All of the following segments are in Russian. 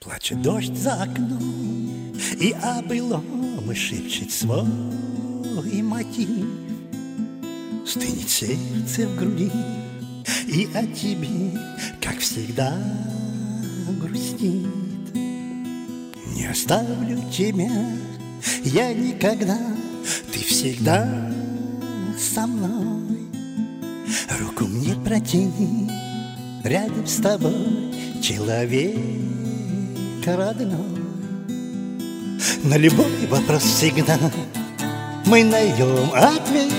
Плачет дождь за окном, и о былом шепчет свой мотив. Стынет сердце в груди, и о тебе, как всегда, грустит. Не оставлю тебя я никогда, ты всегда со мной. Руку мне протяни, рядом с тобой человек родной. На любой вопрос всегда мы найдем ответ.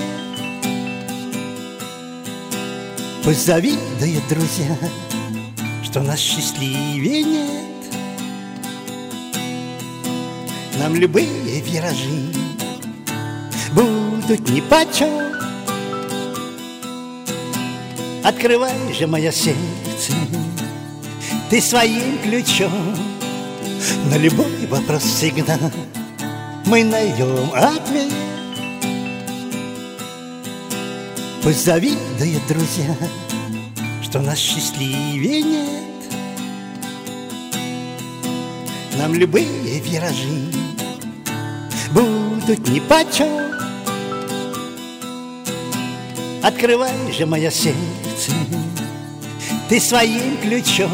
Пусть завидуют друзья, что нас счастливее нет. Нам любые виражи будут нипочем. Открывай же мое сердце ты своим ключом. На любой вопрос всегда мы найдем ответ. Пусть завидуют друзья, что нас счастливее нет. Нам любые виражи будут нипочем. Открывай же мое сердце ты своим ключом.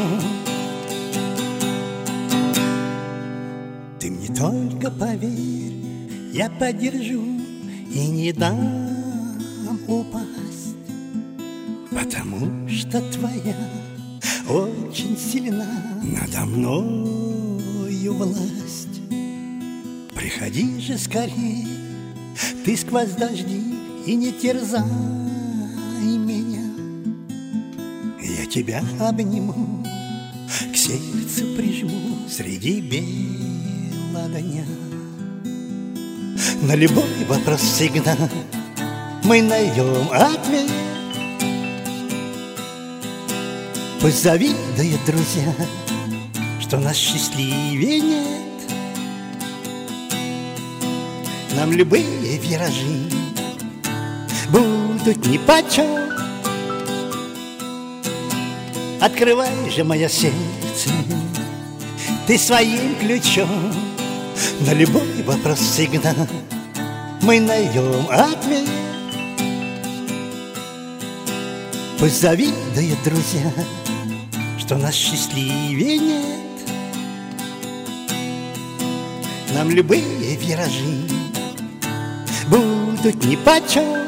Ты мне только поверь, я поддержу и не дам упасть, потому что твоя очень сильна надо мною власть. Приходи же скорей, ты сквозь дожди, и не терзай меня. Я тебя обниму, к сердцу прижму среди бела дня. На любой вопрос всегда мы найдем ответ. Пусть завидуют друзья, что нас счастливее нет. Нам любые виражи будут нипочем. Открывай же мое сердце ты своим ключом. На любой вопрос всегда мы найдем ответ. Пусть завидуют друзья, что нас счастливее нет. Нам любые виражи будут нипочем.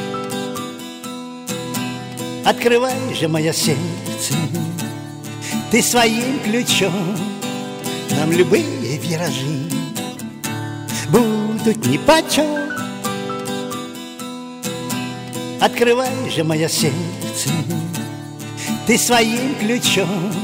Открывай же мое сердце ты своим ключом. Нам любые виражи будут нипочем. Открывай же мое сердце ты своим ключом.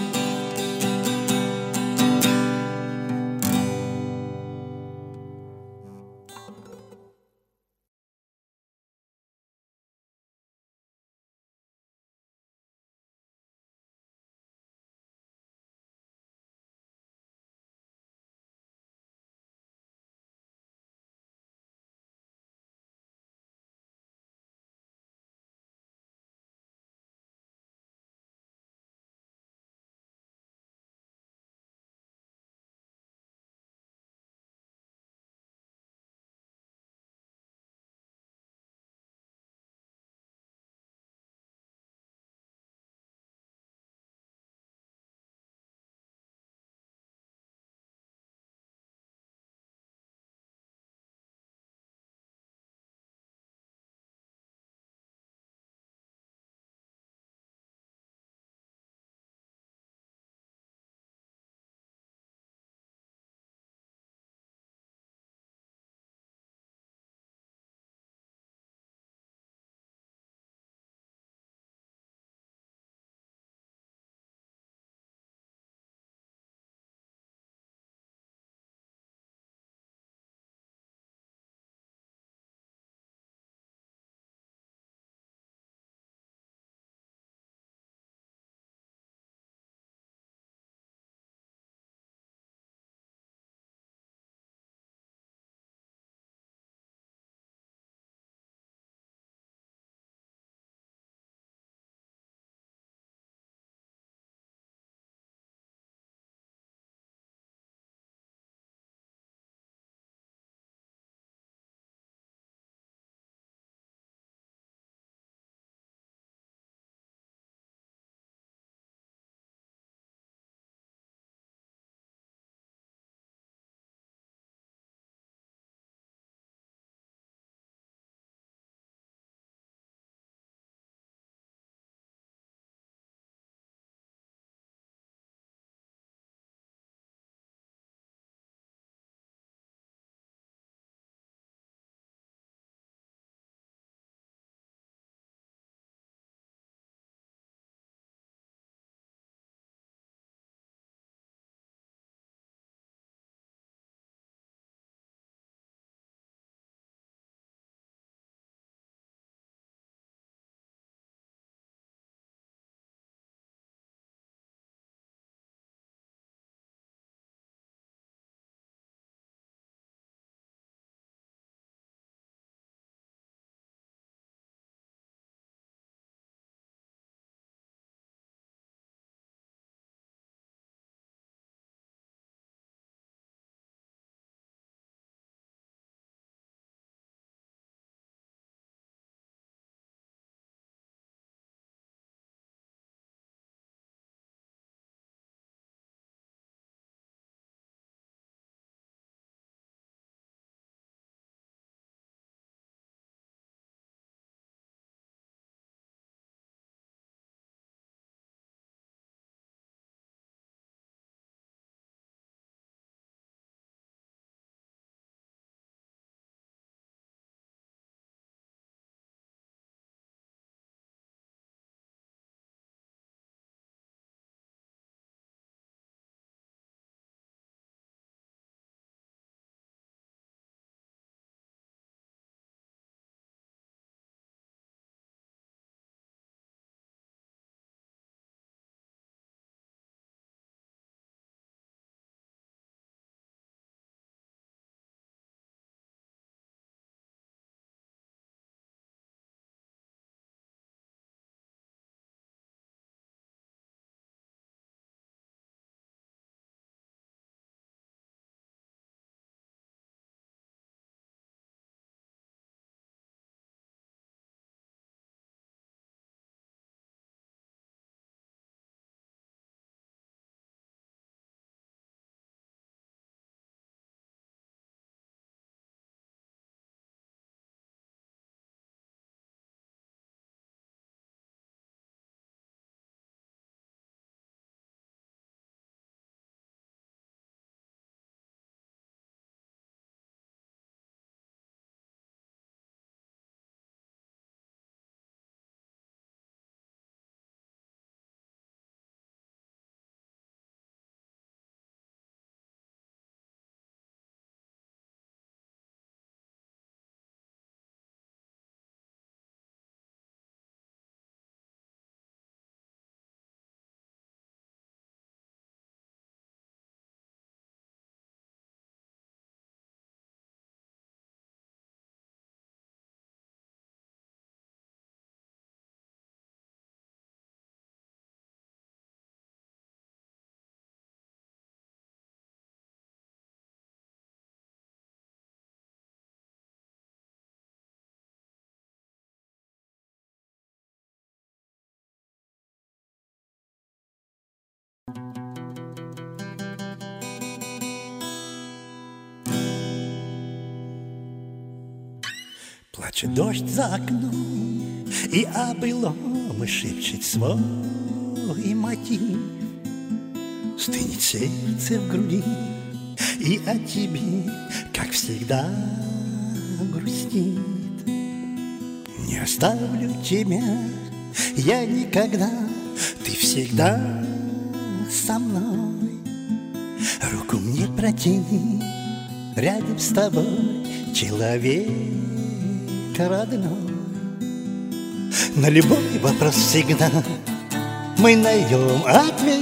Плаче дощ за окном, и о былом шепчет свой мотив. Стынет сердце в груди, и о тебе, как всегда, грустит. Не оставлю тебя я никогда, ты всегда со мной. Руку мне протяни, рядом с тобой человек родной. На любой вопрос всегда мы найдем ответ.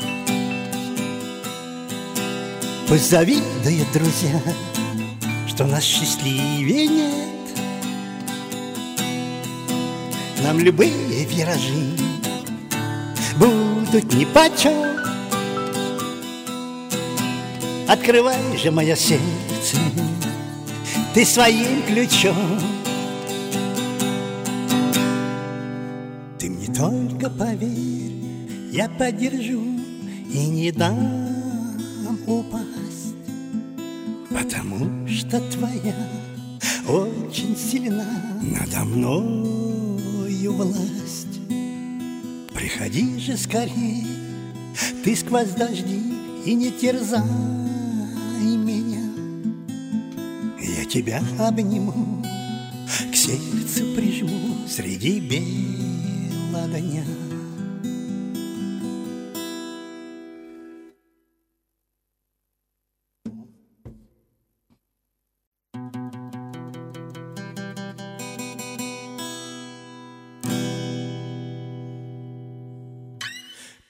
Пусть завидуют друзья, что нас счастливее нет. Нам любые виражи будут нипочем. Открывай же мое сердце ты своим ключом. Ты мне только поверь, я поддержу и не дам упасть, потому что твоя очень сильна надо мною власть. Приходи же скорей, ты сквозь дожди, и не терзай меня. Я тебя обниму, к сердцу прижму среди бела дня.